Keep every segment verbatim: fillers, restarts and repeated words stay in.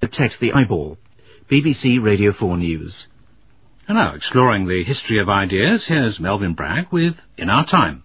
Protect the eyeball. B B C Radio four News. And now, exploring the history of ideas, here's Melvyn Bragg with In Our Time.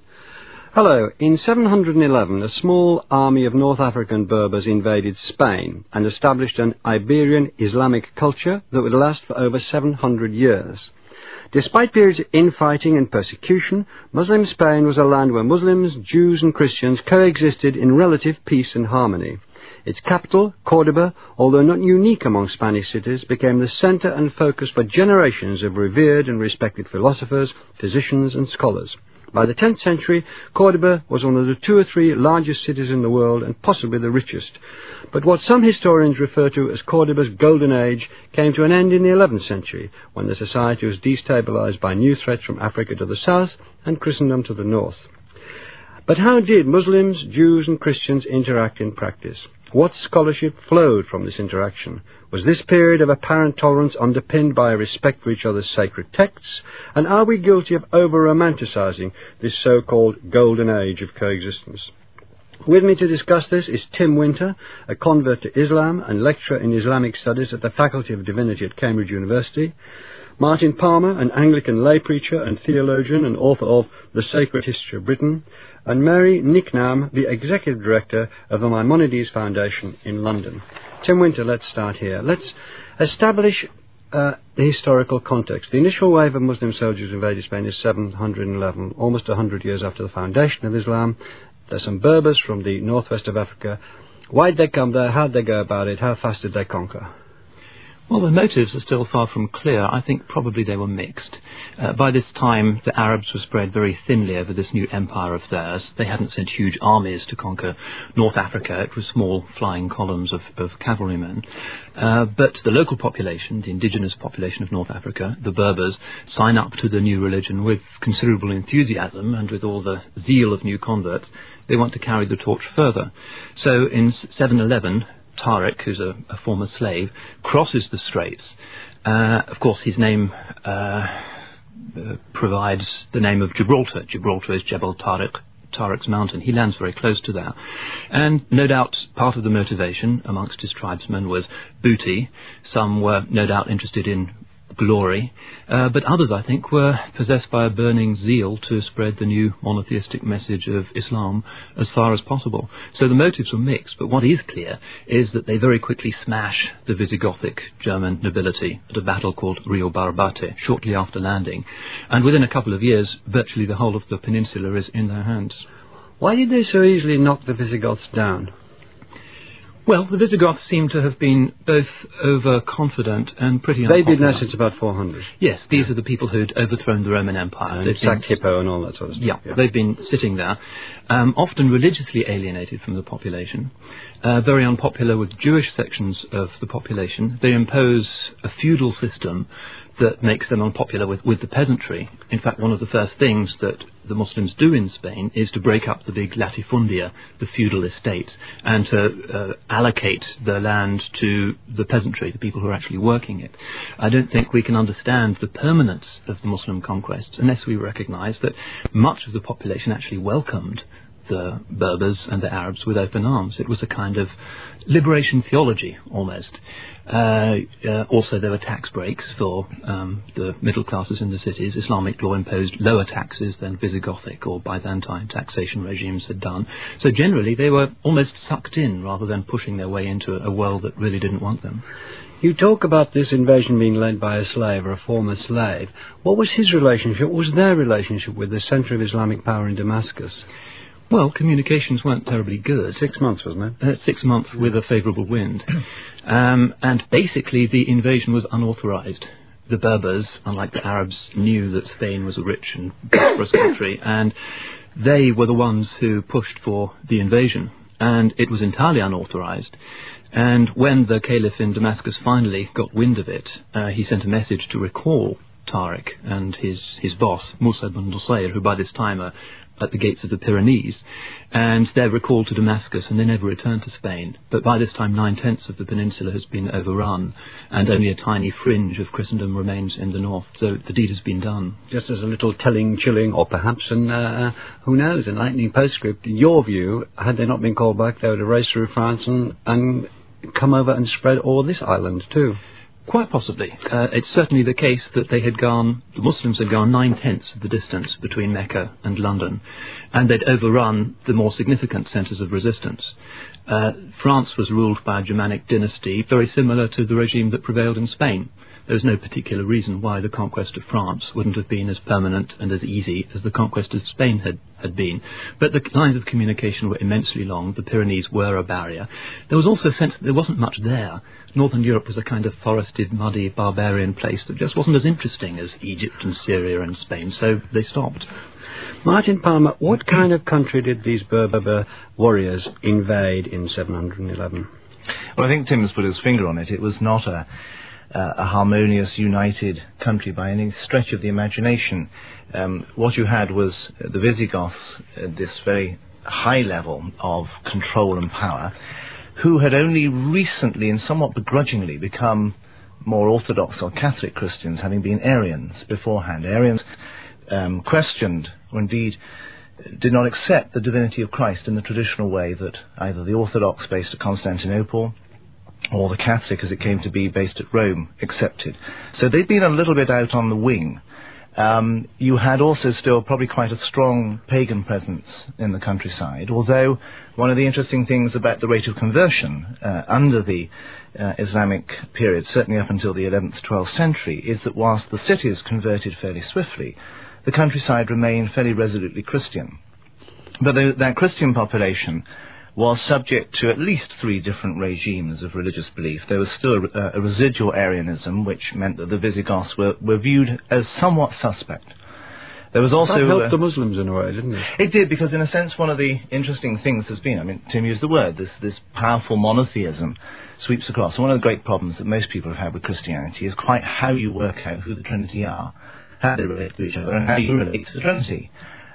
Hello. In seven hundred eleven, a small army of North African Berbers invaded Spain and established an Iberian Islamic culture that would last for over seven hundred years. Despite periods of infighting and persecution, Muslim Spain was a land where Muslims, Jews and Christians coexisted in relative peace and harmony. Its capital, Córdoba, although not unique among Spanish cities, became the centre and focus for generations of revered and respected philosophers, physicians and scholars. By the tenth century, Córdoba was one of the two or three largest cities in the world and possibly the richest. But what some historians refer to as Córdoba's golden age came to an end in the eleventh century, when the society was destabilized by new threats from Africa to the south and Christendom to the north. But how did Muslims, Jews and Christians interact in practice? What scholarship flowed from this interaction? Was this period of apparent tolerance underpinned by a respect for each other's sacred texts? And are we guilty of over-romanticizing this so-called golden age of coexistence? With me to discuss this is Tim Winter, a convert to Islam and lecturer in Islamic Studies at the Faculty of Divinity at Cambridge University. Martin Palmer, an Anglican lay preacher and theologian and author of The Sacred History of Britain, and Mary Nicknam, the Executive Director of the Maimonides Foundation in London. Tim Winter, let's start here. Let's establish uh, the historical context. The initial wave of Muslim soldiers invaded Spain is seven hundred eleven, almost one hundred years after the foundation of Islam. There's some Berbers from the northwest of Africa. Why did they come there? How did they go about it? How fast did they conquer? Well, the motives are still far from clear. I think probably they were mixed. Uh, by this time, the Arabs were spread very thinly over this new empire of theirs. They hadn't sent huge armies to conquer North Africa. It was small flying columns of, of cavalrymen. Uh, but the local population, the indigenous population of North Africa, the Berbers, sign up to the new religion with considerable enthusiasm and with all the zeal of new converts. They want to carry the torch further. So in seven eleven, Tariq, who's a, a former slave, crosses the straits. Uh, of course, his name uh, uh, provides the name of Gibraltar. Gibraltar is Jebel Tariq, Tariq's mountain. He lands very close to that. And no doubt part of the motivation amongst his tribesmen was booty. Some were no doubt interested in glory, uh, but others, I think, were possessed by a burning zeal to spread the new monotheistic message of Islam as far as possible. So the motives were mixed, but what is clear is that they very quickly smash the Visigothic German nobility at a battle called Rio Barbate shortly after landing, and within a couple of years, virtually the whole of the peninsula is in their hands. Why did they so easily knock the Visigoths down? Well, the Visigoths seem to have been both overconfident and pretty unpopular. They've been there since about four hundred. Yes, these yeah. are the people who'd overthrown the Roman Empire. And they've sacked Hippo and all that sort of stuff. Yeah, yeah. they've been sitting there, um, often religiously alienated from the population, uh, very unpopular with Jewish sections of the population. They impose a feudal system that makes them unpopular with, with the peasantry. In fact, one of the first things that the Muslims do in Spain is to break up the big latifundia, the feudal estates, and to uh, allocate the land to the peasantry, the people who are actually working it. I don't think we can understand the permanence of the Muslim conquests unless we recognise that much of the population actually welcomed the Berbers and the Arabs with open arms. It was a kind of liberation theology, almost. Uh, uh, also, there were tax breaks for um, the middle classes in the cities. Islamic law imposed lower taxes than Visigothic or Byzantine taxation regimes had done. So generally, they were almost sucked in rather than pushing their way into a world that really didn't want them. You talk about this invasion being led by a slave or a former slave. What was his relationship? What was their relationship with the centre of Islamic power in Damascus? Well, communications weren't terribly good. Six months, wasn't it? Uh, six months with a favourable wind. Um, and basically the invasion was unauthorised. The Berbers, unlike the Arabs, knew that Spain was a rich and prosperous country, and they were the ones who pushed for the invasion. And it was entirely unauthorised. And when the Caliph in Damascus finally got wind of it, uh, he sent a message to recall Tariq and his, his boss, Musa ibn Nusayr, who by this time are at the gates of the Pyrenees, and they're recalled to Damascus and they never returned to Spain. But by this time nine-tenths of the peninsula has been overrun and only a tiny fringe of Christendom remains in the north, so the deed has been done. Just as a little telling, chilling, or perhaps an, uh, who knows, enlightening postscript, in your view, had they not been called back, they would have raced through France and, and come over and spread all this island too? Quite possibly. Uh, it's certainly the case that they had gone, the Muslims had gone nine-tenths of the distance between Mecca and London, and they'd overrun the more significant centres of resistance. Uh, France was ruled by a Germanic dynasty very similar to the regime that prevailed in Spain. There was no particular reason why the conquest of France wouldn't have been as permanent and as easy as the conquest of Spain had, had been. But the lines of communication were immensely long. The Pyrenees were a barrier. There was also a sense that there wasn't much there. Northern Europe was a kind of forested, muddy, barbarian place that just wasn't as interesting as Egypt and Syria and Spain, so they stopped. Martin Palmer, what kind of country did these Berber warriors invade in seven hundred eleven? Well, I think Tim's put his finger on it. It was not a Uh, a harmonious, united country by any stretch of the imagination. Um, what you had was uh, the Visigoths, uh, this very high level of control and power, who had only recently and somewhat begrudgingly become more Orthodox or Catholic Christians, having been Arians beforehand. Arians um, questioned, or indeed did not accept the divinity of Christ in the traditional way that either the Orthodox based at Constantinople or the Catholic, as it came to be, based at Rome, accepted. So they'd been a little bit out on the wing. Um, you had also still probably quite a strong pagan presence in the countryside, although one of the interesting things about the rate of conversion uh, under the uh, Islamic period, certainly up until the eleventh, twelfth century, is that whilst the cities converted fairly swiftly, the countryside remained fairly resolutely Christian. But the, that Christian population was subject to at least three different regimes of religious belief. There was still a, a residual Arianism, which meant that the Visigoths were, were viewed as somewhat suspect. There was also... That helped uh, the Muslims in a way, didn't it? It did, because in a sense one of the interesting things has been, I mean, Tim used the word, this, this powerful monotheism sweeps across. And one of the great problems that most people have had with Christianity is quite how you work out who the Trinity are, how they relate to each other, and how you relate to the Trinity.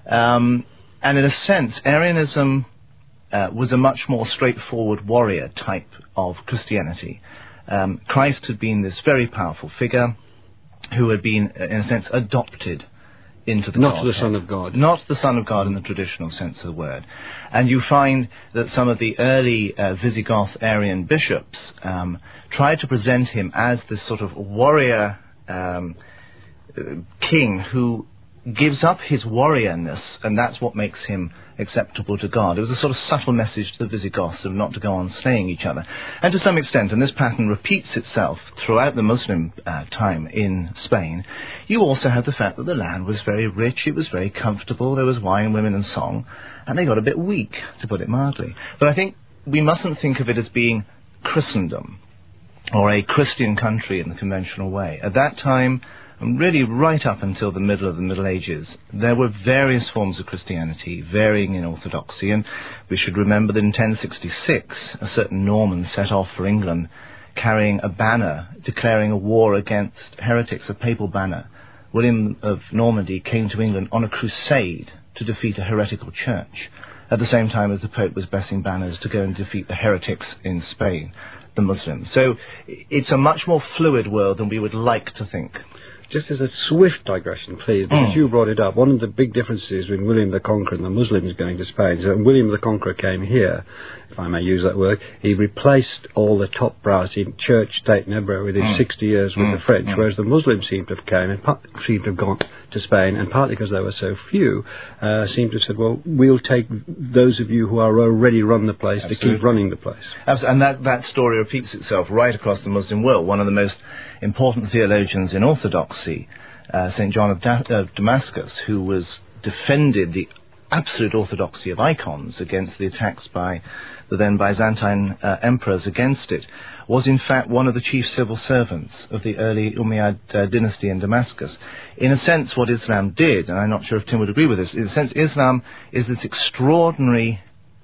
Um, and in a sense, Arianism Uh, was a much more straightforward warrior type of Christianity. Um, Christ had been this very powerful figure who had been, in a sense, adopted into the Not Godhead. the Son of God. Not the Son of God in the traditional sense of the word. And you find that some of the early uh, Visigoth Arian bishops um, tried to present him as this sort of warrior um, uh, king who gives up his warriorness, and that's what makes him acceptable to God. It was a sort of subtle message to the Visigoths of not to go on slaying each other. And to some extent, and this pattern repeats itself throughout the Muslim uh, time in Spain, you also have the fact that the land was very rich, it was very comfortable, there was wine, women and song, and they got a bit weak, to put it mildly. But I think we mustn't think of it as being Christendom, or a Christian country in the conventional way. At that time, and really right up until the middle of the Middle Ages, there were various forms of Christianity, varying in orthodoxy, and we should remember that in ten sixty-six, a certain Norman set off for England carrying a banner declaring a war against heretics, a papal banner. William of Normandy came to England on a crusade to defeat a heretical church, at the same time as the Pope was blessing banners to go and defeat the heretics in Spain, the Muslims. So it's a much more fluid world than we would like to think. Just as a swift digression, please, because Mm. you brought it up, one of the big differences between William the Conqueror and the Muslims going to Spain is that when William the Conqueror came here, if I may use that word, he replaced all the top brass in church, state and everywhere within Mm. sixty years with Mm. the French, Mm. whereas the Muslims seem to have came and pa- seem to have gone to Spain, and partly because there were so few, uh, seem to have said, well, we'll take those of you who are already run the place Absolutely. to keep running the place. Absolutely. And that, that story repeats itself right across the Muslim world. One of the most important theologians in Orthodoxy, uh, Saint John of, da- of Damascus, who was defended the absolute orthodoxy of icons against the attacks by the then Byzantine uh, emperors against it, was in fact one of the chief civil servants of the early Umayyad uh, dynasty in Damascus. In a sense, what Islam did, and I'm not sure if Tim would agree with this, in a sense, Islam is this extraordinary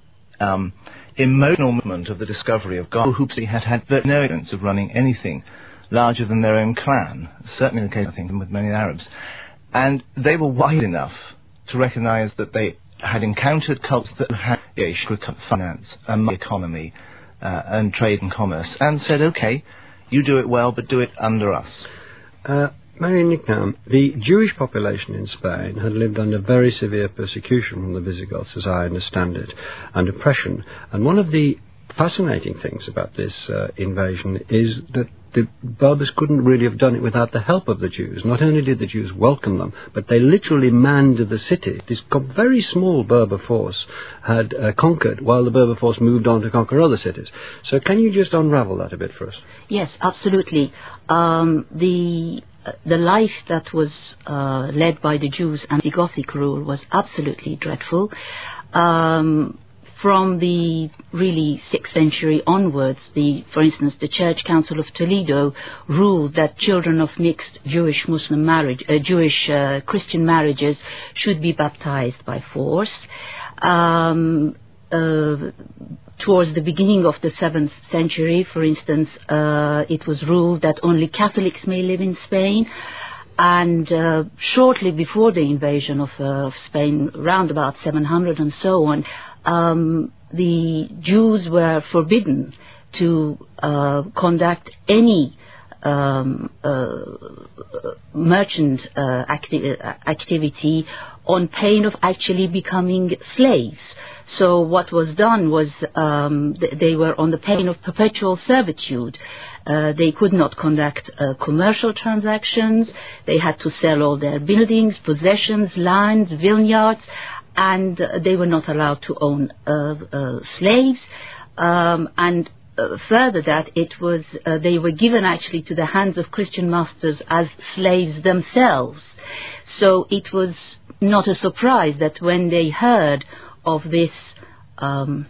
um, emotional movement of the discovery of God, who had had no evidence of running anything larger than their own clan, certainly the case, I think, with many Arabs. And they were wise enough to recognize that they had encountered cults that had finance and economy uh, and trade and commerce, and said, okay, you do it well, but do it under us. Uh, Marion Nicknam, the Jewish population in Spain had lived under very severe persecution from the Visigoths, as I understand it, and oppression. And one of the fascinating things about this uh, invasion is that the Berbers couldn't really have done it without the help of the Jews. Not only did the Jews welcome them, but they literally manned the city. This very small Berber force had uh, conquered, while the Berber force moved on to conquer other cities. So can you just unravel that a bit for us? Yes, absolutely. Um, the the life that was uh, led by the Jews and the Gothic rule was absolutely dreadful. Um, From the really sixth century onwards, the, for instance, the Church Council of Toledo ruled that children of mixed Jewish-Muslim marriage, uh, Jewish-Christian uh, marriages should be baptized by force. Um, uh, towards the beginning of the seventh century, for instance, uh, it was ruled that only Catholics may live in Spain. And uh, shortly before the invasion of, uh, of Spain, round about seven hundred and so on, um, the Jews were forbidden to uh, conduct any um, uh, merchant uh, acti- activity on pain of actually becoming slaves. So what was done was um, th- they were on the pain of perpetual servitude. Uh, they could not conduct uh, commercial transactions. They had to sell all their buildings, possessions, lands, vineyards, and uh, they were not allowed to own uh, uh, slaves. Um, and uh, further that, it was uh, they were given actually to the hands of Christian masters as slaves themselves. So it was not a surprise that when they heard of this um,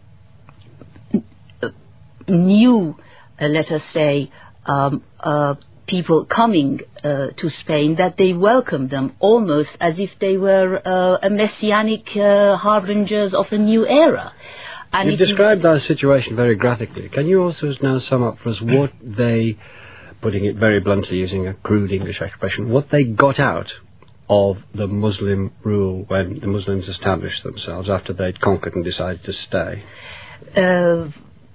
new, uh, let us say, um, uh, people coming uh, to Spain, that they welcomed them almost as if they were uh, a messianic uh, harbingers of a new era. And You've described that situation very graphically. Can you also now sum up for us what they, putting it very bluntly using a crude English expression, what they got out of the Muslim rule when the Muslims established themselves after they'd conquered and decided to stay? Uh,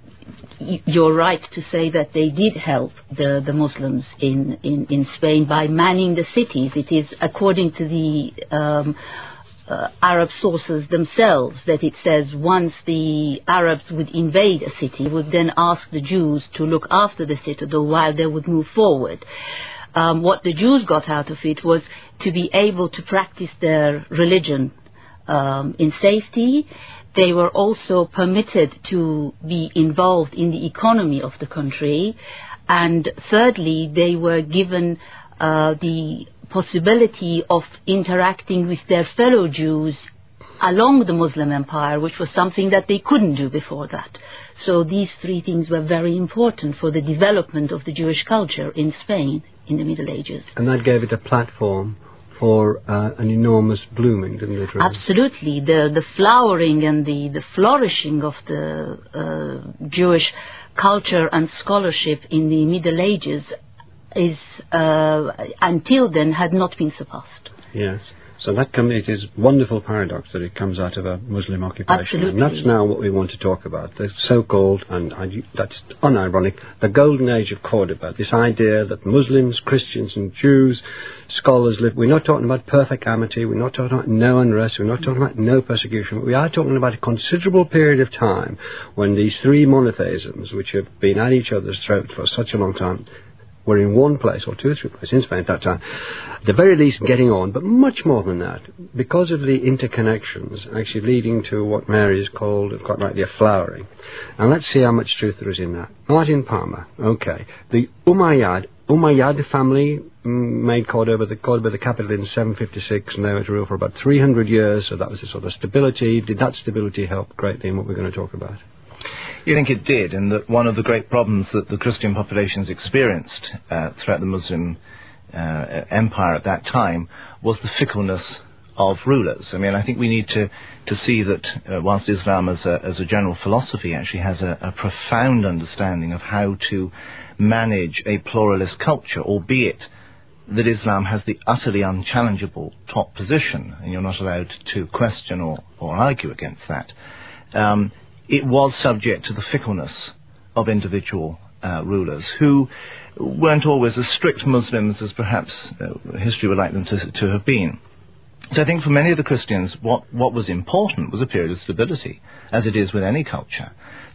you're right to say that they did help the, the Muslims in, in, in Spain by manning the cities. It is according to the um, uh, Arab sources themselves that it says once the Arabs would invade a city, would then ask the Jews to look after the citadel while they would move forward. Um, what the Jews got out of it was to be able to practice their religion um, in safety. They were also permitted to be involved in the economy of the country. And thirdly, they were given uh, the possibility of interacting with their fellow Jews along the Muslim empire, which was something that they couldn't do before that. So these three things were very important for the development of the Jewish culture in Spain in the Middle Ages. And that gave it a platform for uh, an enormous blooming, didn't it? Really? Absolutely. The the flowering and the, the flourishing of the uh, Jewish culture and scholarship in the Middle Ages is, uh, until then, had not been surpassed. Yes. So that com- it is a wonderful paradox that it comes out of a Muslim occupation. Absolutely. And that's now what we want to talk about, the so-called, and I, that's unironic, the golden age of Cordoba, this idea that Muslims, Christians and Jews, scholars live. We're not talking about perfect amity, we're not talking about no unrest, we're not talking about no persecution, but we are talking about a considerable period of time when these three monotheisms, which have been at each other's throat for such a long time, were in one place, or two or three places in Spain at that time, at the very least getting on, but much more than that, because of the interconnections actually leading to what Mary has called, quite rightly, a flowering. And let's see how much truth there is in that. Martin Palmer, okay. The Umayyad, Umayyad family mm, made Cordoba the, Cordoba the capital in seven fifty-six, and they were to rule for about three hundred years, so that was a sort of stability. Did that stability help greatly in what we're going to talk about? You think it did, and that one of the great problems that the Christian populations experienced uh, throughout the Muslim uh, empire at that time was the fickleness of rulers. I mean, I think we need to, to see that uh, whilst Islam as a, as a general philosophy actually has a, a profound understanding of how to manage a pluralist culture, albeit that Islam has the utterly unchallengeable top position, and you're not allowed to question or, or argue against that. Um, It was subject to the fickleness of individual uh, rulers who weren't always as strict Muslims as perhaps uh, history would like them to, to have been. So I think for many of the Christians, what, what was important was a period of stability, as it is with any culture.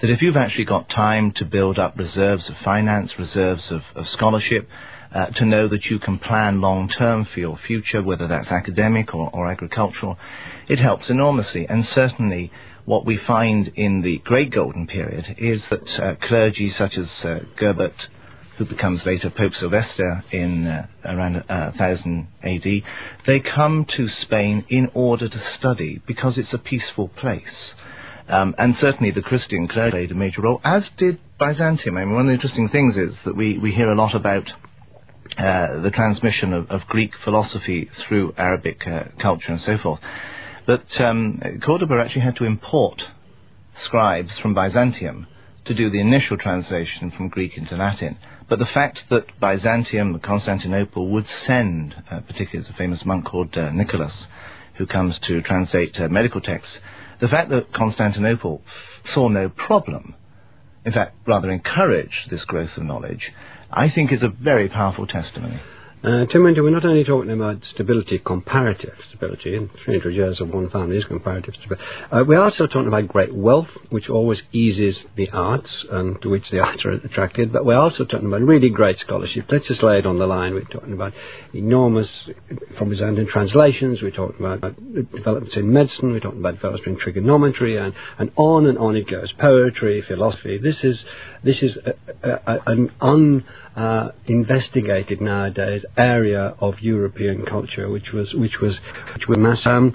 that if you've actually got time to build up reserves of finance, reserves of, of scholarship, uh, to know that you can plan long-term for your future, whether that's academic or, or agricultural, it helps enormously. And certainly what we find in the Great Golden Period is that uh, clergy such as uh, Gerbert, who becomes later Pope Sylvester in uh, around uh, one thousand A D, they come to Spain in order to study because it's a peaceful place. Um, and certainly the Christian clergy played a major role, as did Byzantium. I mean, one of the interesting things is that we, we hear a lot about uh, the transmission of, of Greek philosophy through Arabic uh, culture and so forth. But um, Cordoba actually had to import scribes from Byzantium to do the initial translation from Greek into Latin. But the fact that Byzantium, Constantinople, would send, uh, particularly there's a famous monk called uh, Nicholas, who comes to translate uh, medical texts, the fact that Constantinople saw no problem, in fact, rather encouraged this growth of knowledge, I think is a very powerful testimony. Uh, Tim Winter, we're not only talking about stability, comparative stability, and three hundred years of one family is comparative stability. Uh, we're also talking about great wealth, which always eases the arts, and to which the arts are attracted, but we're also talking about really great scholarship. Let's just lay it on the line. We're talking about enormous, from Byzantine translations, we're talking about developments in medicine, we're talking about developments in trigonometry, and, and on and on it goes. Poetry, philosophy. This is, this is a, a, a, an un... Uh, investigated nowadays area of European culture, which was which was which was mass. Um,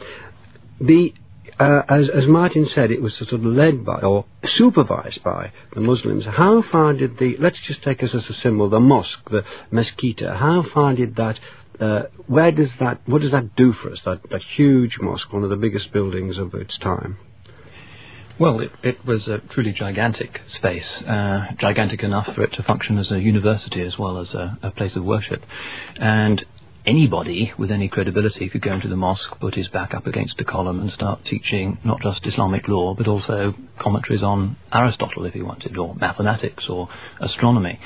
the uh, as as Martin said, it was sort of led by or supervised by the Muslims. How far did the let's just take us as a symbol the mosque, the mezquita. How far did that? Uh, where does that? What does that do for us? That that huge mosque, one of the biggest buildings of its time. Well, it, it was a truly gigantic space, uh, gigantic enough for it to function as a university as well as a, a place of worship. And anybody with any credibility could go into the mosque, put his back up against a column and start teaching not just Islamic law, but also commentaries on Aristotle if he wanted, or mathematics or astronomy.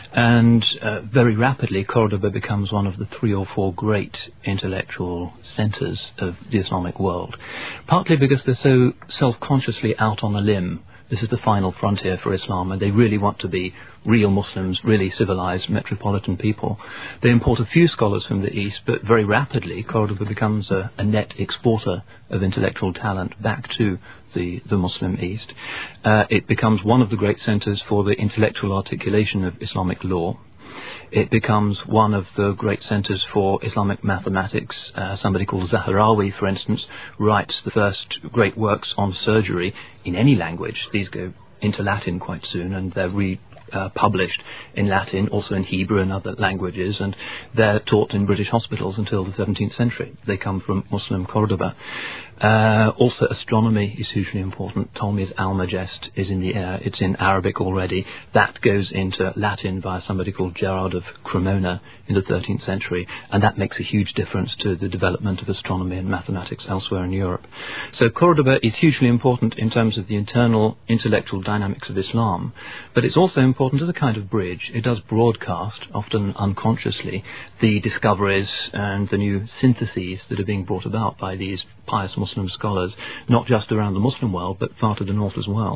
And uh, very rapidly, Cordoba becomes one of the three or four great intellectual centers of the Islamic world, partly because they're so self-consciously out on a limb. This is the final frontier for Islam, and they really want to be real Muslims, really civilized metropolitan people. They import a few scholars from the East, but very rapidly Cordoba becomes a, a net exporter of intellectual talent back to the, the Muslim East. Uh, it becomes one of the great centers for the intellectual articulation of Islamic law. It becomes one of the great centers for Islamic mathematics. Uh, somebody called Zahrawi, for instance, writes the first great works on surgery in any language. These go into Latin quite soon, and they're re Uh, published in Latin, also in Hebrew and other languages, and they're taught in British hospitals until the seventeenth century. They come from Muslim Cordoba. Uh, also, astronomy is hugely important. Ptolemy's Almagest is in the air. It's in Arabic already. That goes into Latin via somebody called Gerard of Cremona in the thirteenth century, and that makes a huge difference to the development of astronomy and mathematics elsewhere in Europe. So Cordoba is hugely important in terms of the internal intellectual dynamics of Islam, but it's also important as a kind of bridge. It does broadcast, often unconsciously, the discoveries and the new syntheses that are being brought about by these pious Muslim scholars, not just around the Muslim world, but far to the north as well.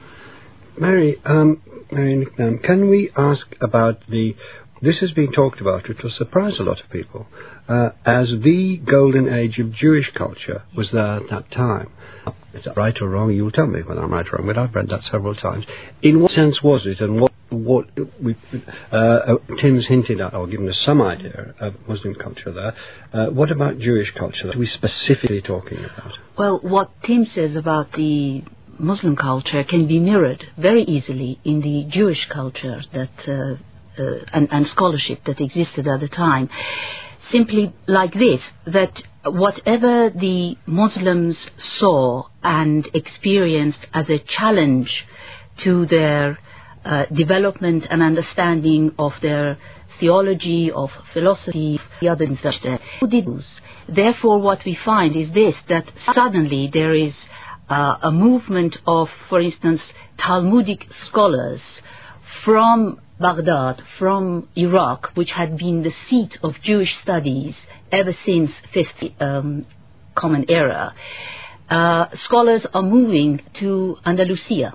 Mary, um, Mary Nicknam, can we ask about the... This has been talked about, which will surprise a lot of people, uh, as the golden age of Jewish culture was there at that time. Is that right or wrong? You'll tell me whether I'm right or wrong, but I've read that several times. In what sense was it, and what, what we, uh, Tim's hinted at, or given us some idea of Muslim culture there. Uh, what about Jewish culture that we're specifically talking about? Well, what Tim says about the Muslim culture can be mirrored very easily in the Jewish culture that uh, uh, and, and scholarship that existed at the time. Simply like this, that whatever the Muslims saw and experienced as a challenge to their uh, development and understanding of their theology, of philosophy, the other things. Therefore, what we find is this, that suddenly there is uh, a movement of, for instance, Talmudic scholars from Baghdad, from Iraq, which had been the seat of Jewish studies ever since fifth um, Common Era. Uh, scholars are moving to Andalusia,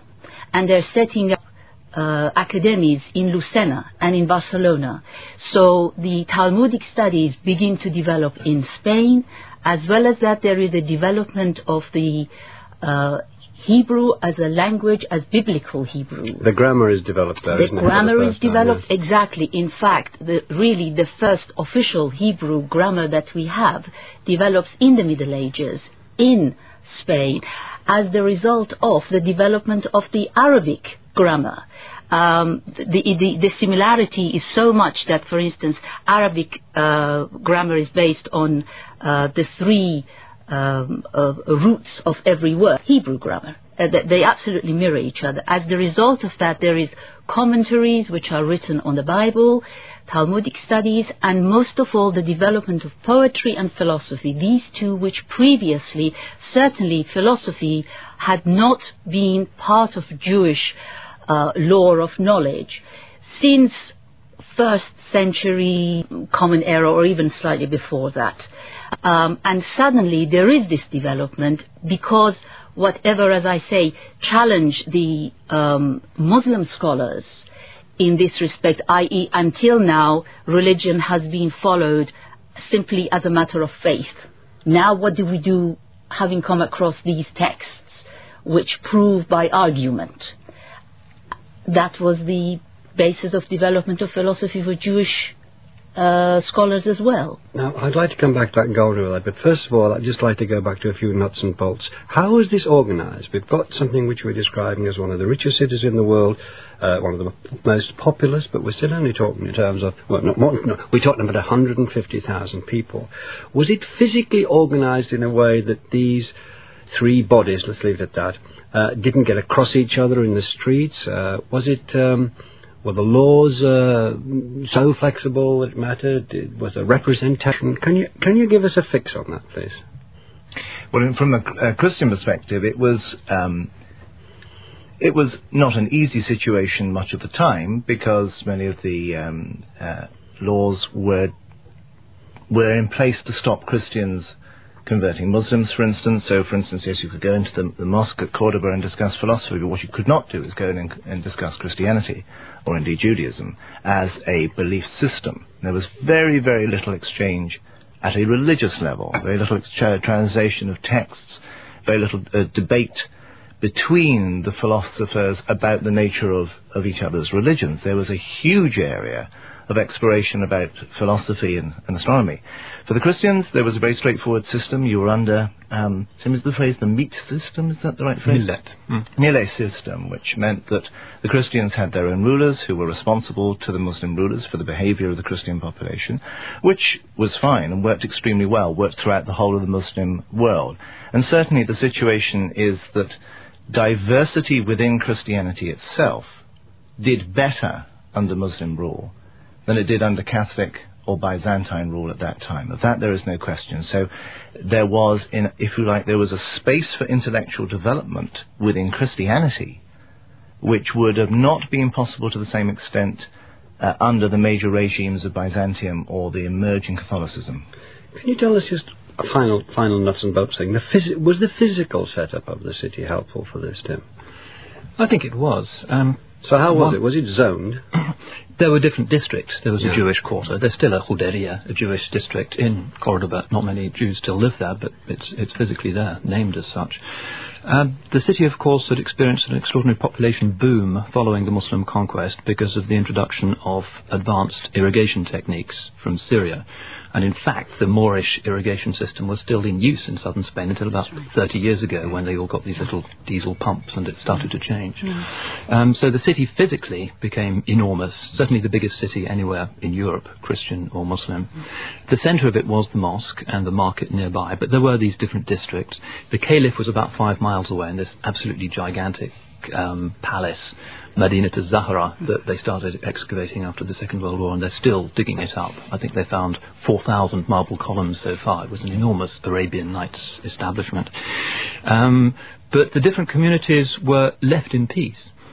and they're setting up uh, academies in Lucena and in Barcelona. So the Talmudic studies begin to develop in Spain. As well as that, there is a development of the uh, Hebrew as a language, as biblical Hebrew. The grammar is developed there, The isn't it, grammar the is developed, time, yes. exactly. In fact, the, really the first official Hebrew grammar that we have develops in the Middle Ages in Spain as the result of the development of the Arabic grammar. Um, the, the, the similarity is so much that, for instance, Arabic uh, grammar is based on uh, the three um, uh, roots of every word. Hebrew grammar. Uh, they absolutely mirror each other. As the result of that, there is commentaries which are written on the Bible, Talmudic studies, and most of all the development of poetry and philosophy. These two which previously, certainly philosophy, had not been part of Jewish Uh, lore of knowledge since first century Common Era, or even slightly before that. Um, and suddenly there is this development because whatever, as I say, challenge the um, Muslim scholars in this respect, that is until now religion has been followed simply as a matter of faith. Now what do we do having come across these texts which prove by argument? That was the basis of development of philosophy for Jewish uh, scholars as well. Now, I'd like to come back to that Golden Rule, but first of all, I'd just like to go back to a few nuts and bolts. How is this organised? We've got something which we're describing as one of the richest cities in the world, uh, one of the most populous, but we're still only talking in terms of, well, not, not, no, we're talking about one hundred fifty thousand people. Was it physically organised in a way that these three bodies, let's leave it at that, uh, didn't get across each other in the streets? Uh, was it, um, were the laws uh, so flexible that it mattered? Was there representation? Can you can you give us a fix on that, please? Well, from a, a Christian perspective, it was um, it was not an easy situation much of the time, because many of the um, uh, laws were were in place to stop Christians converting Muslims, for instance. So, for instance, yes, you could go into the, the mosque at Cordoba and discuss philosophy, but what you could not do is go in and, and discuss Christianity, or indeed Judaism, as a belief system. There was very, very little exchange at a religious level, very little ex- translation of texts, very little uh, debate between the philosophers about the nature of, of each other's religions. There was a huge area of exploration about philosophy and, and astronomy. For the Christians, there was a very straightforward system. You were under, um, same as the phrase, the meat system, is that the right phrase? Millet. Mm. Millet system, which meant that the Christians had their own rulers who were responsible to the Muslim rulers for the behavior of the Christian population, which was fine and worked extremely well, worked throughout the whole of the Muslim world. And certainly the situation is that diversity within Christianity itself did better under Muslim rule than it did under Catholic or Byzantine rule at that time. Of that there is no question. So there was, in, if you like, there was a space for intellectual development within Christianity which would have not been possible to the same extent uh, under the major regimes of Byzantium or the emerging Catholicism. Can you tell us just a final final nuts and bolts thing? The phys- was the physical setup of the city helpful for this, Tim? I think it was. Um, so how was one, it? Was it zoned? There were different districts. There was yeah. a Jewish quarter. There's still a Juderia, a Jewish district in Cordoba. Not many Jews still live there, but it's it's physically there, named as such. Um, the city, of course, had experienced an extraordinary population boom following the Muslim conquest because of the introduction of advanced irrigation techniques from Syria. And in fact, the Moorish irrigation system was still in use in southern Spain until about thirty years ago, when they all got these little diesel pumps and it started to change. Mm. Um, so the city physically became enormous, certainly the biggest city anywhere in Europe, Christian or Muslim. Mm. The centre of it was the mosque and the market nearby, but there were these different districts. The Caliph was about five miles away in this absolutely gigantic um, palace, Medina to Zahra, that they started excavating after the Second World War, and they're still digging it up. I think they found four thousand marble columns so far. It was an enormous Arabian Nights establishment. Um, but the different communities were left in peace.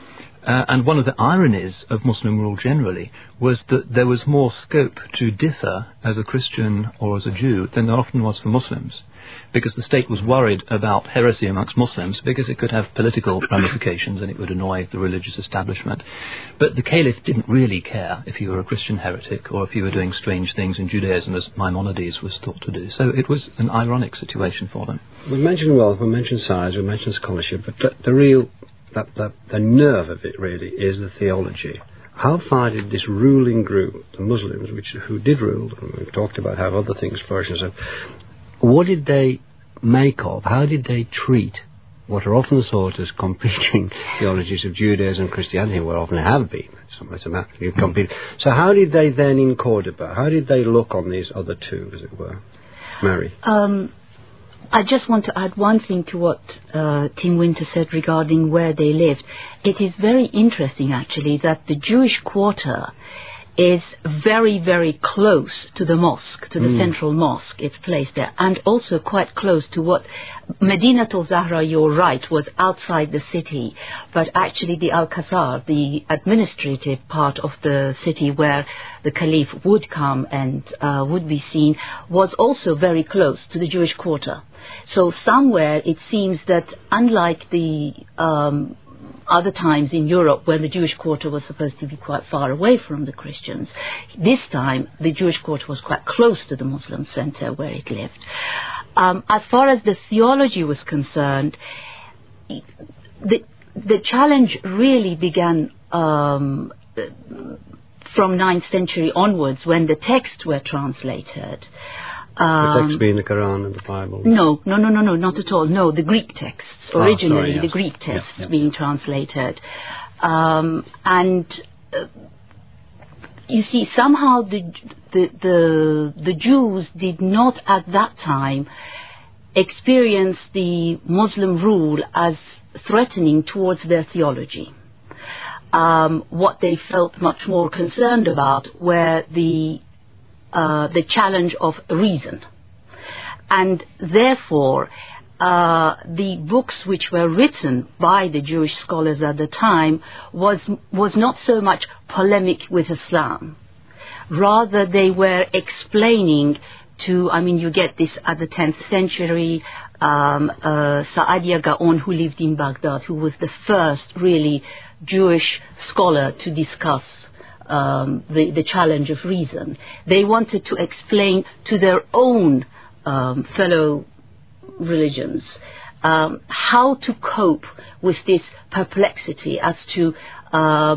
Uh, and one of the ironies of Muslim rule generally was that there was more scope to differ as a Christian or as a Jew than there often was for Muslims, because the state was worried about heresy amongst Muslims because it could have political ramifications and it would annoy the religious establishment. But the Caliph didn't really care if you were a Christian heretic or if you were doing strange things in Judaism as Maimonides was thought to do. So it was an ironic situation for them. We mentioned wealth, we mentioned size, we mentioned scholarship, but the, the real, that, that, the nerve of it really is the theology. How far did this ruling group, the Muslims, which who did rule, and we've talked about how other things flourished and so, what did they make of, how did they treat what are often thought as competing theologies of Judaism and Christianity, well, often have been, it's a matter of compete. So how did they then in Cordoba, how did they look on these other two, as it were? Mary? Um, I just want to add one thing to what uh, Tim Winter said regarding where they lived. It is very interesting, actually, that the Jewish quarter is very, very close to the mosque, to the mm. central mosque. It's placed there, and also quite close to what Medinatul Zahra, you're right, was outside the city, but actually the Al-Qasar, the administrative part of the city where the Caliph would come and uh, would be seen, was also very close to the Jewish quarter. So somewhere it seems that, unlike the um, other times in Europe where the Jewish quarter was supposed to be quite far away from the Christians, this time the Jewish quarter was quite close to the Muslim center where it lived. Um, as far as the theology was concerned, the, the challenge really began um, from ninth century onwards, when the texts were translated. Um, the text being the Quran and the Bible? No, no, no, no, no, not at all. No, the Greek texts, originally, oh, sorry, yes. the Greek texts yeah, yeah. being translated. Um, and uh, you see, somehow the, the, the, the Jews did not at that time experience the Muslim rule as threatening towards their theology. Um, what they felt much more concerned about were the Uh, the challenge of reason. And therefore, uh, the books which were written by the Jewish scholars at the time was, was not so much polemic with Islam. Rather, they were explaining to, I mean, you get this at the tenth century, um, uh, Sa'adia Gaon, who lived in Baghdad, who was the first really Jewish scholar to discuss Um, the, the challenge of reason. They wanted to explain to their own um, fellow religions um, how to cope with this perplexity as to um,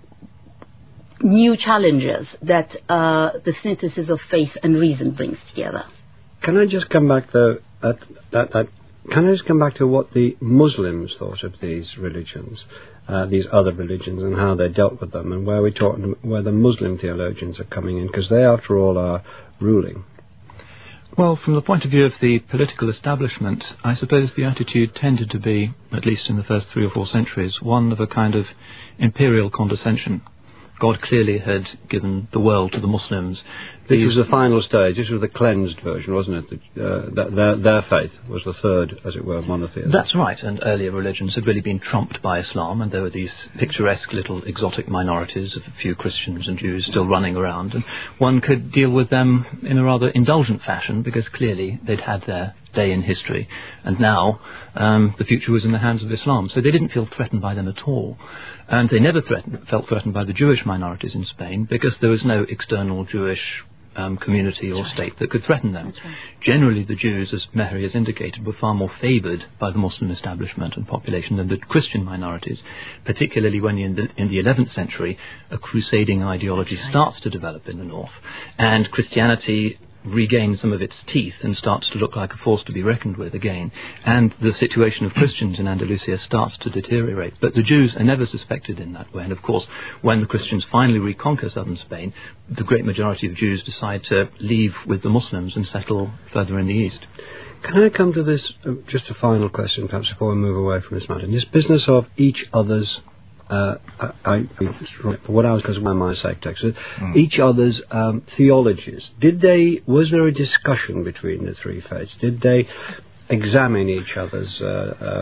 new challenges that uh, the synthesis of faith and reason brings together. Can I just come back though at that, that can I just come back to what the Muslims thought of these religions? Uh, these other religions, and how they dealt with them, and where we talk, where the Muslim theologians are coming in, because they, after all, are ruling. Well, from the point of view of the political establishment, I suppose the attitude tended to be, at least in the first three or four centuries, one of a kind of imperial condescension. God clearly had given the world to the Muslims. This was the final stage. This was the cleansed version, wasn't it? Uh, that their, their faith was the third, as it were, monotheism. That's right, and earlier religions had really been trumped by Islam, and there were these picturesque little exotic minorities of a few Christians and Jews still running around, and one could deal with them in a rather indulgent fashion, because clearly they'd had their day in history, and now um, the future was in the hands of Islam. So they didn't feel threatened by them at all. And they never threatened, felt threatened by the Jewish minorities in Spain, because there was no external Jewish um, community or state that could threaten them. Right. Generally, the Jews, as Mehri has indicated, were far more favoured by the Muslim establishment and population than the Christian minorities, particularly when in the, in the eleventh century a crusading ideology right. starts to develop in the north, and Christianity regains some of its teeth and starts to look like a force to be reckoned with again, and the situation of Christians in Andalusia starts to deteriorate. But the Jews are never suspected in that way, and of course when the Christians finally reconquer southern Spain, the great majority of Jews decide to leave with the Muslims and settle further in the east. Can I come to this, uh, just a final question perhaps before we move away from this matter, this business of each other's Uh, I, I, what I was because of my sake text, mm. each other's um, theologies. Did they? Was there a discussion between the three faiths? Did they examine each other's uh, uh,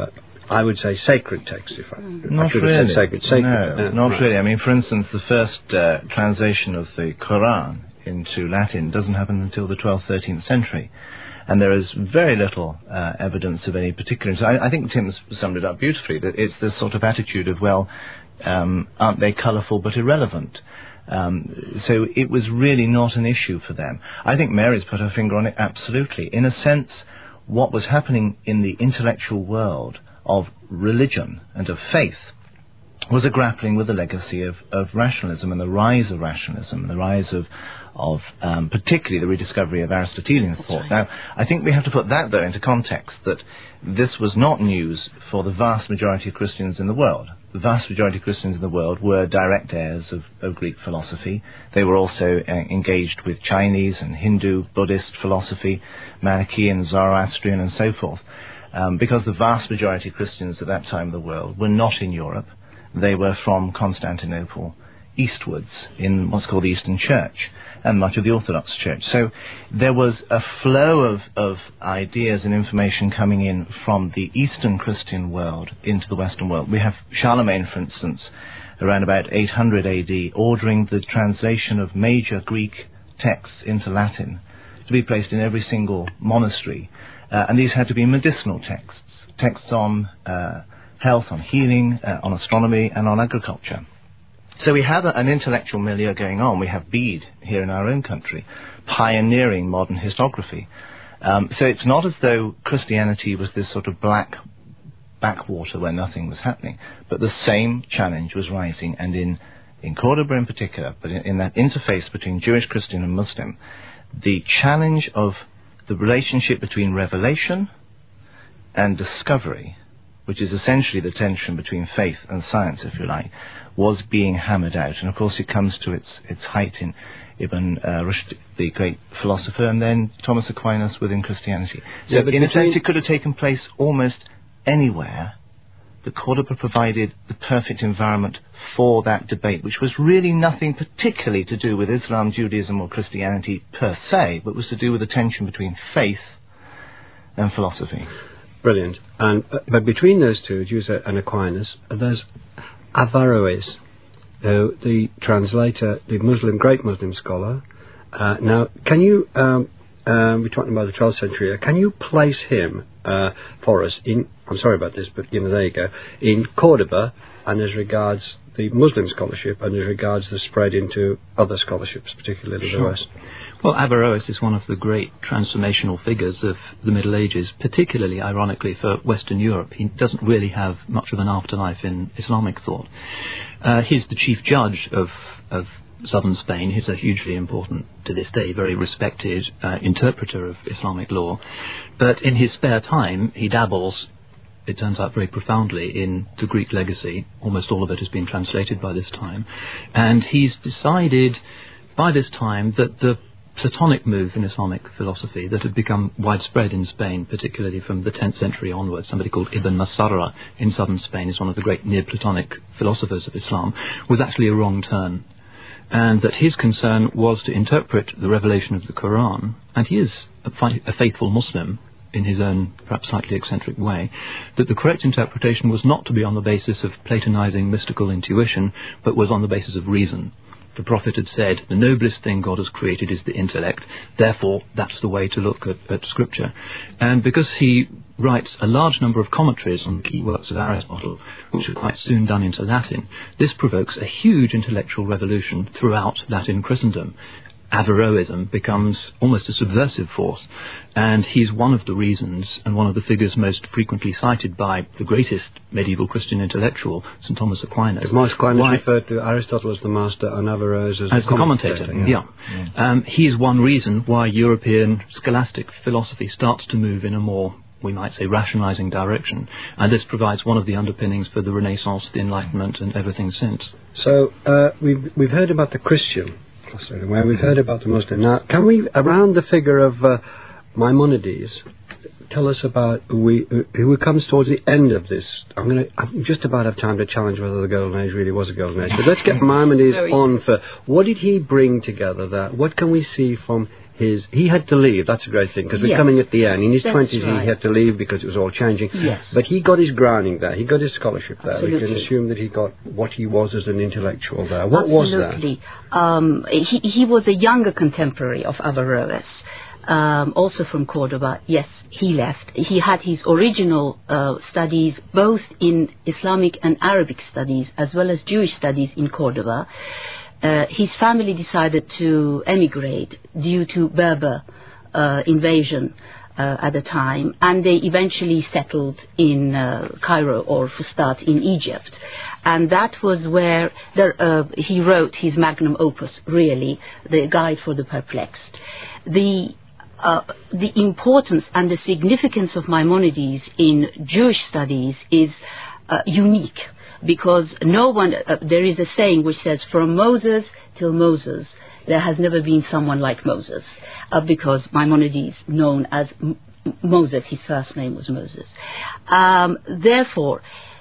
I would say, sacred text. If I, not I should really. have said sacred. sacred. No, Uh, not right. really. I mean, for instance, the first uh, translation of the Quran into Latin doesn't happen until the twelfth, thirteenth century. And there is very little uh, evidence of any particular... So I, I think Tim's summed it up beautifully, that it's this sort of attitude of, well, um, aren't they colourful but irrelevant? Um, so it was really not an issue for them. I think Mary's put her finger on it absolutely. In a sense, what was happening in the intellectual world of religion and of faith was a grappling with the legacy of, of rationalism and the rise of rationalism and the rise of of um, particularly the rediscovery of Aristotelian thought. Right. Now, I think we have to put that, though, into context, that this was not news for the vast majority of Christians in the world. The vast majority of Christians in the world were direct heirs of, of Greek philosophy. They were also uh, engaged with Chinese and Hindu, Buddhist philosophy, Manichaean, Zoroastrian, and so forth, um, because the vast majority of Christians at that time of the world were not in Europe. They were from Constantinople eastwards in what's called the Eastern Church, and much of the Orthodox Church. So there was a flow of, of ideas and information coming in from the Eastern Christian world into the Western world. We have Charlemagne, for instance, around about eight hundred A D, ordering the translation of major Greek texts into Latin to be placed in every single monastery. Uh, and these had to be medicinal texts, texts on uh, health, on healing, uh, on astronomy, and on agriculture. So we have a, an intellectual milieu going on. We have Bede here in our own country, pioneering modern historiography. Um, so it's not as though Christianity was this sort of black backwater where nothing was happening, but the same challenge was rising, and in, in Cordoba in particular, but in, in that interface between Jewish, Christian and Muslim, the challenge of the relationship between revelation and discovery, which is essentially the tension between faith and science, if you like, was being hammered out. And of course it comes to its its height in Ibn uh, Rushd, the great philosopher, and then Thomas Aquinas within Christianity. So Yeah, but in a between- sense it could have taken place almost anywhere. The Cordoba provided the perfect environment for that debate, which was really nothing particularly to do with Islam, Judaism or Christianity per se, but was to do with the tension between faith and philosophy. Brilliant. And uh, but between those two, Jews and Aquinas, there's Averroes, uh, the translator, the Muslim, great Muslim scholar. Uh, now, can you, um, um, we're talking about the twelfth century here, can you place him uh, for us in, I'm sorry about this, but you know, there you go, in Cordoba, and as regards the Muslim scholarship, and as regards the spread into other scholarships, particularly the West? Well, Averroes is one of the great transformational figures of the Middle Ages, particularly, ironically, for Western Europe. He doesn't really have much of an afterlife in Islamic thought. Uh, he's the chief judge of, of southern Spain. He's a hugely important, to this day, very respected uh, interpreter of Islamic law. But in his spare time, he dabbles, it turns out very profoundly, in the Greek legacy. Almost all of it has been translated by this time. And he's decided by this time that the Platonic move in Islamic philosophy that had become widespread in Spain, particularly from the tenth century onwards, somebody called Ibn Masarra in southern Spain is one of the great Neoplatonic philosophers of Islam, was actually a wrong turn. And that his concern was to interpret the revelation of the Quran, and he is a, fi- a faithful Muslim in his own perhaps slightly eccentric way, that the correct interpretation was not to be on the basis of Platonizing mystical intuition, but was on the basis of reason. The Prophet had said, the noblest thing God has created is the intellect, therefore that's the way to look at, at Scripture. And because he writes a large number of commentaries on key works of Aristotle, which are quite soon done into Latin, this provokes a huge intellectual revolution throughout Latin Christendom. Averroism becomes almost a subversive force, and he's one of the reasons and one of the figures most frequently cited by the greatest medieval Christian intellectual, Saint Thomas Aquinas. Thomas Aquinas Why- referred to Aristotle as the master and Averroes as, as the the commentator, commentator. yeah. yeah. Um, he's one reason why European scholastic philosophy starts to move in a more, we might say, rationalizing direction. And this provides one of the underpinnings for the Renaissance, the Enlightenment, and everything since. So uh, we've we've heard about the Christian, where we've heard about the Muslim. Now, can we, around the figure of uh, Maimonides, tell us about who, we, who comes towards the end of this? I'm going to I'm just about have time to challenge whether the Golden Age really was a Golden Age. But let's get Maimonides on for what did he bring together? That what can we see from his, he had to leave, that's a great thing, because we're Yes. coming at the end. In his That's twenties right. he had to leave because it was all changing. Yes. But he got his grounding there, he got his scholarship there. We can Absolutely. assume that he got what he was as an intellectual there. What was that? Absolutely. Um, he, he was a younger contemporary of Averroes, um, also from Cordoba. Yes, he left. He had his original uh, studies both in Islamic and Arabic studies as well as Jewish studies in Cordoba. Uh, his family decided to emigrate due to Berber uh, invasion uh, at the time, and they eventually settled in uh, Cairo or Fustat in Egypt. And that was where there, uh, he wrote his magnum opus, really, the Guide for the Perplexed. The uh, the importance and the significance of Maimonides in Jewish studies is uh, unique, because no one, uh, there is a saying which says, from Moses till Moses, there has never been someone like Moses, uh, because Maimonides, known as M- Moses, his first name was Moses. Um, therefore,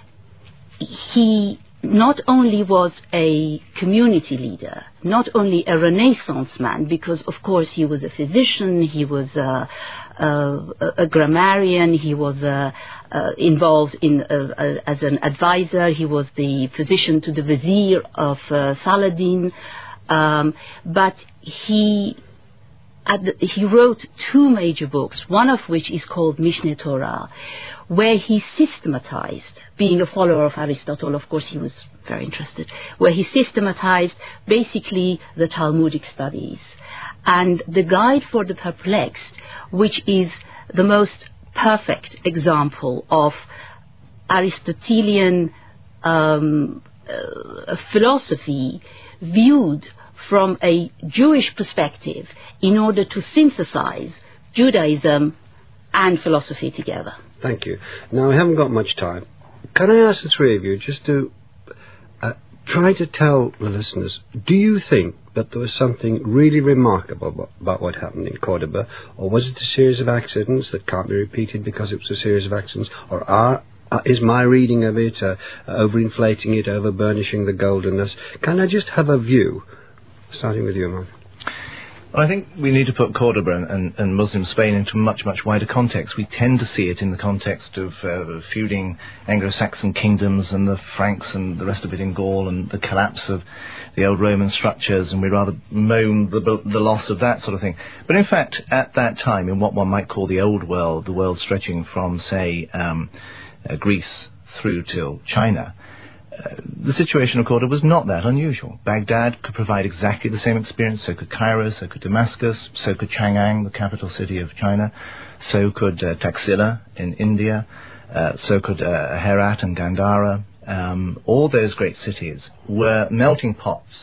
he not only was a community leader, not only a Renaissance man, because of course he was a physician, he was a, a, a grammarian, he was a, uh, involved in uh, uh, as an advisor, he was the physician to the vizier of uh, Saladin, um, but he At the, he wrote two major books, one of which is called Mishneh Torah, where he systematized, being a follower of Aristotle, of course he was very interested, where he systematized basically the Talmudic studies. And the Guide for the Perplexed, which is the most perfect example of Aristotelian um, uh, philosophy viewed from a Jewish perspective in order to synthesize Judaism and philosophy together. Thank you. Now, I haven't got much time. Can I ask the three of you just to uh, try to tell the listeners, do you think that there was something really remarkable about, about what happened in Cordoba, or was it a series of accidents that can't be repeated because it was a series of accidents, or are Uh, is my reading of it uh, overinflating it, over-burnishing the goldenness? Can I just have a view? Starting with you, Mark. Well, I think we need to put Cordoba and, and, and Muslim Spain into much, much wider context. We tend to see it in the context of uh, feuding Anglo-Saxon kingdoms and the Franks and the rest of it in Gaul and the collapse of the old Roman structures, and we rather moan the, the loss of that sort of thing. But in fact, at that time, in what one might call the Old World, the world stretching from, say, um, uh, Greece through till China, Uh, the situation of Cordoba was not that unusual. Baghdad could provide exactly the same experience, so could Cairo, so could Damascus, so could Chang'an, the capital city of China, so could uh, Taxila in India, uh, so could uh, Herat and Gandhara. Um, all those great cities were melting pots.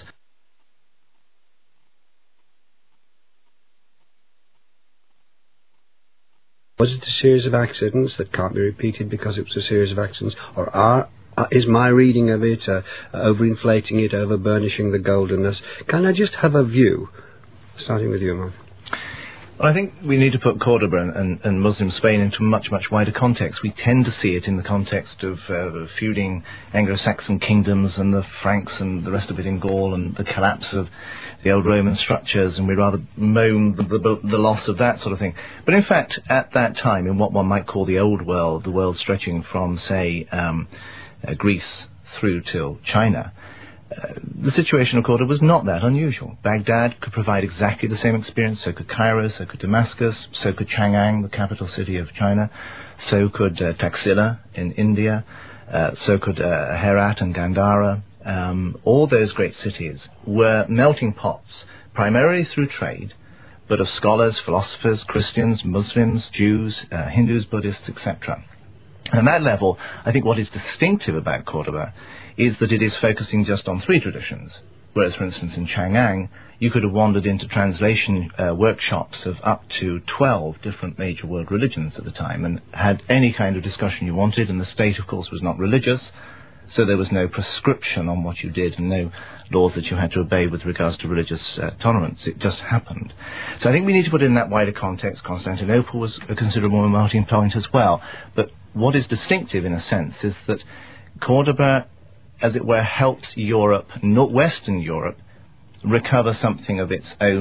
Was it a series of accidents that can't be repeated because it was a series of accidents, or are Uh, is my reading of it uh, overinflating it, over-burnishing the goldenness? Can I just have a view? Starting with you, Mark. Well, I think we need to put Cordoba and, and, and Muslim Spain into much, much wider context. We tend to see it in the context of uh, feuding Anglo-Saxon kingdoms and the Franks and the rest of it in Gaul and the collapse of the old Roman structures, and we rather moan the, the, the loss of that sort of thing. But in fact, at that time, in what one might call the Old World, the world stretching from, say, um, Uh, Greece through till China, uh, the situation of Cordoba was not that unusual. Baghdad could provide exactly the same experience, so could Cairo, so could Damascus, so could Chang'an, the capital city of China, so could uh, Taxila in India, uh, so could uh, Herat and Gandhara. Um, all those great cities were melting pots, primarily through trade, but of scholars, philosophers, Christians, Muslims, Jews, uh, Hindus, Buddhists, et cetera. And at that level, I think what is distinctive about Cordoba is that it is focusing just on three traditions. Whereas, for instance, in Chang'an, you could have wandered into translation uh, workshops of up to twelve different major world religions at the time and had any kind of discussion you wanted, and the state, of course, was not religious, so there was no prescription on what you did and no laws that you had to obey with regards to religious uh, tolerance. It just happened. So I think we need to put it in that wider context. Constantinople was a considerable melting point as well. But what is distinctive, in a sense, is that Cordoba, as it were, helped Europe, not Western Europe, recover something of its own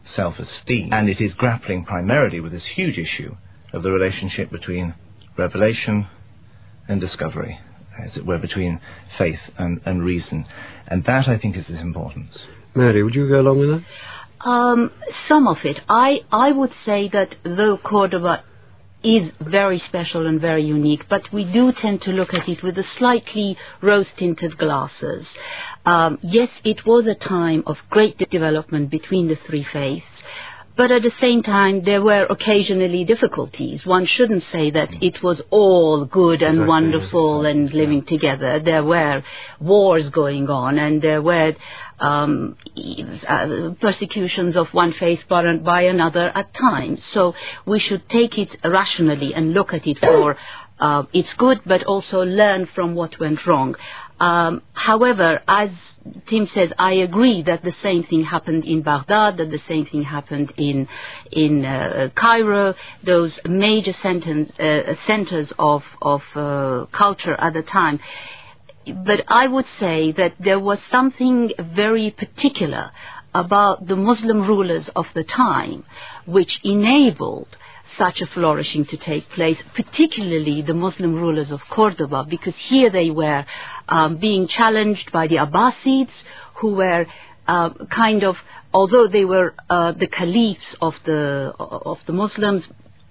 self-esteem. And it is grappling primarily with this huge issue of the relationship between revelation and discovery, as it were, between faith and, and reason. And that, I think, is its importance. Mary, would you go along with that? Um, some of it. I, I would say that though Cordoba is very special and very unique, but we do tend to look at it with a slightly rose-tinted glasses. Um, yes, it was a time of great development between the three faiths, but at the same time there were occasionally difficulties. One shouldn't say that it was all good and exactly. wonderful and living yeah. together. There were wars going on, and there were um, uh, persecutions of one faith by another at times. So we should take it rationally and look at it for uh, its good, but also learn from what went wrong. Um, however, as Tim says, I agree that the same thing happened in Baghdad, that the same thing happened in in uh, Cairo, those major sentence, uh, centers of, of uh, culture at the time. But I would say that there was something very particular about the Muslim rulers of the time which enabled such a flourishing to take place, particularly the Muslim rulers of Cordoba, because here they were um, being challenged by the Abbasids, who were uh, kind of, although they were uh, the caliphs of the of the Muslims,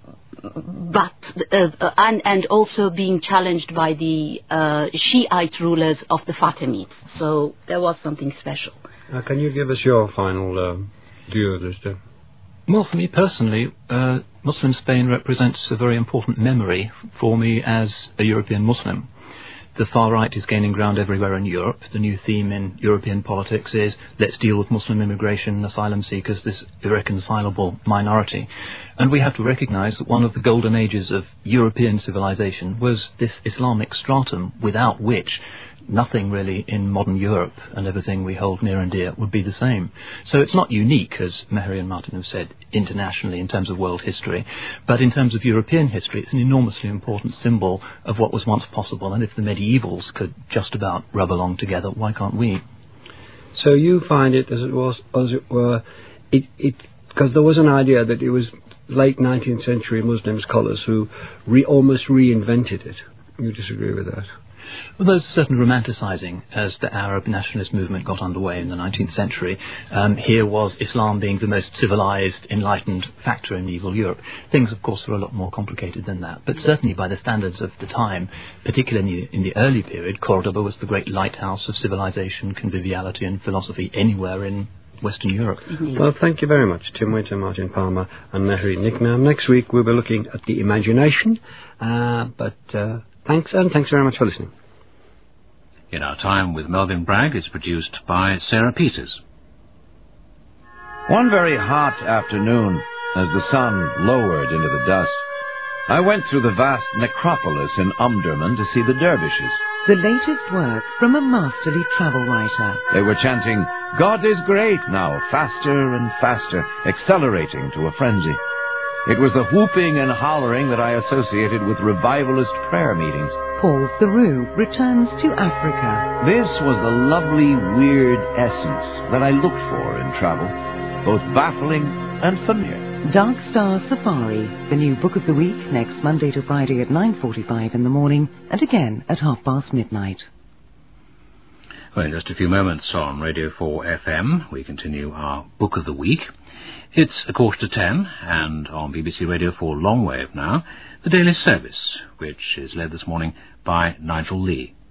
but uh, and and also being challenged by the uh, Shiite rulers of the Fatimids. So there was something special. Uh, can you give us your final uh, view of this, Tim? Well, for me personally, uh, Muslim Spain represents a very important memory for me as a European Muslim. The far right is gaining ground everywhere in Europe. The new theme in European politics is let's deal with Muslim immigration and asylum seekers, this irreconcilable minority. And we have to recognize that one of the golden ages of European civilization was this Islamic stratum, without which nothing really in modern Europe and everything we hold near and dear would be the same. So it's not unique, as Mary and Martin have said, internationally in terms of world history, but in terms of European history, it's an enormously important symbol of what was once possible. And if the medievals could just about rub along together, why can't we? So you find it, as it was, as it were, it, it, because there was an idea that it was late nineteenth century Muslim scholars who re, almost reinvented it. You disagree with that? Well, there's a certain romanticising as the Arab nationalist movement got underway in the nineteenth century. Um, here was Islam being the most civilised, enlightened factor in medieval Europe. Things, of course, were a lot more complicated than that. But certainly by the standards of the time, particularly in the early period, Cordoba was the great lighthouse of civilisation, conviviality and philosophy anywhere in Western Europe. Mm-hmm. Well, thank you very much, Tim Winter, Martin Palmer and Mary Nicknam. Next week we'll be looking at the imagination, uh, but uh, thanks, and thanks very much for listening. In Our Time with Melvyn Bragg is produced by Sarah Peters. One very hot afternoon, as the sun lowered into the dust, I went through the vast necropolis in Omdurman to see the dervishes. The latest work from a masterly travel writer. They were chanting, "God is great," now faster and faster, accelerating to a frenzy. It was the whooping and hollering that I associated with revivalist prayer meetings. Paul Theroux returns to Africa. This was the lovely, weird essence that I looked for in travel, both baffling and familiar. Dark Star Safari, the new book of the week, next Monday to Friday at nine forty-five in the morning and again at half past midnight. Well, in just a few moments on Radio four F M, we continue our Book of the Week. It's a quarter to ten, and on B B C Radio four Longwave now, the Daily Service, which is led this morning by Nigel Lee.